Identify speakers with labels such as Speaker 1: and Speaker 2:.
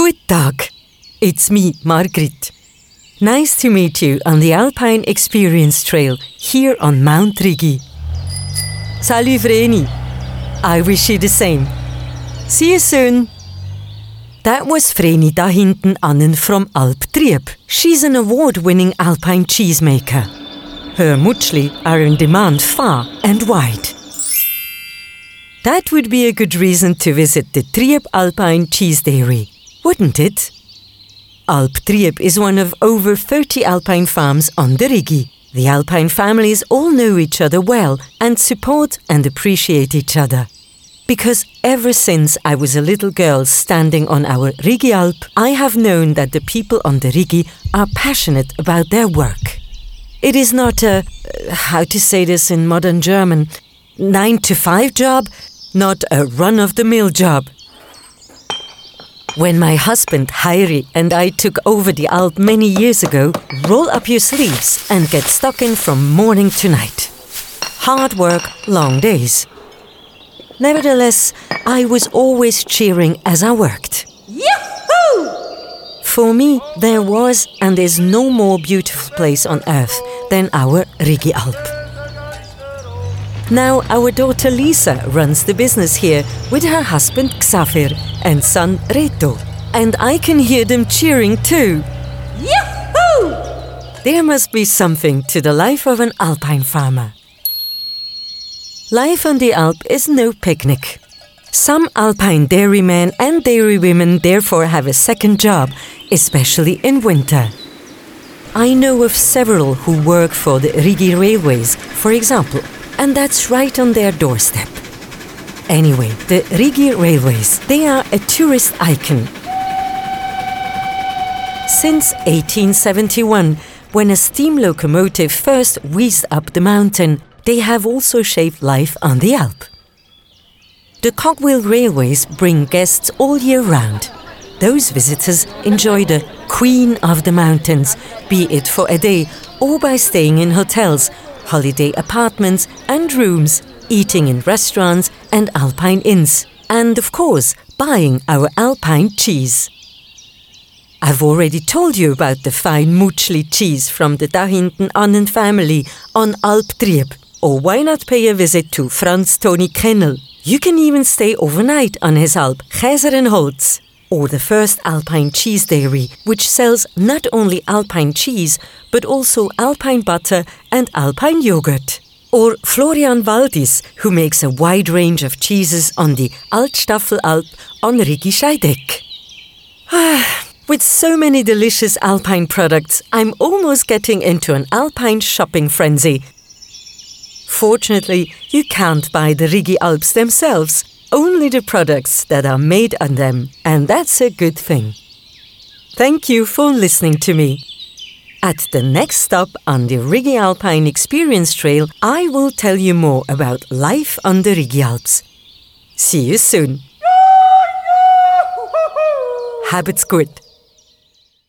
Speaker 1: Good Tag. It's me, Margrit. Nice to meet you on the Alpine Experience Trail here on Mount Rigi. Salut Vreni. I wish you the same. See you soon. That was Vreni da hinten Annen from Alptrieb. She's an award-winning Alpine cheesemaker. Her Mutschli are in demand far and wide. That would be a good reason to visit the Trieb Alpine Cheese Dairy, wouldn't it? Alptrieb is one of over 30 alpine farms on the Rigi. The alpine families all know each other well and support and appreciate each other. Because ever since I was a little girl standing on our Rigi Alp, I have known that the people on the Rigi are passionate about their work. It is not a, how to say this in modern German, 9-to-5 job, not a run-of-the-mill job. When my husband Heiri and I took over the Alp many years ago, roll up your sleeves and get stuck in from morning to night. Hard work, long days. Nevertheless, I was always cheering as I worked.
Speaker 2: Yahoo!
Speaker 1: For me, there was and is no more beautiful place on earth than our Rigi Alp. Now our daughter Lisa runs the business here with her husband Xaver and son Reto. And I can hear them cheering too.
Speaker 2: Yahoo!
Speaker 1: There must be something to the life of an alpine farmer. Life on the Alp is no picnic. Some alpine dairymen and dairywomen therefore have a second job, especially in winter. I know of several who work for the Rigi Railways, for example, and that's right on their doorstep. Anyway, the Rigi Railways, they are a tourist icon. Since 1871, when a steam locomotive first whizzed up the mountain, they have also shaped life on the Alp. The cogwheel railways bring guests all year round. Those visitors enjoy the Queen of the Mountains, be it for a day or by staying in hotels, holiday apartments and rooms, eating in restaurants and alpine inns, and of course, buying our alpine cheese. I've already told you about the fine Mutschli cheese from the da hinten Annen family on Alptrieb. Or why not pay a visit to Franz Toni Kennel? You can even stay overnight on his Alp, Gäserenholz, or the first alpine cheese dairy, which sells not only alpine cheese, but also alpine butter and alpine yogurt. Or Florian Waldis, who makes a wide range of cheeses on the Altstaffel Alp on Rigi Scheideck. With so many delicious alpine products, I'm almost getting into an alpine shopping frenzy. Fortunately, you can't buy the Rigi Alps themselves, only the products that are made on them, and that's a good thing. Thank you for listening to me. At the next stop on the Rigi Alpine Experience Trail, I will tell you more about life on the Rigi Alps. See you soon. Habt's gut.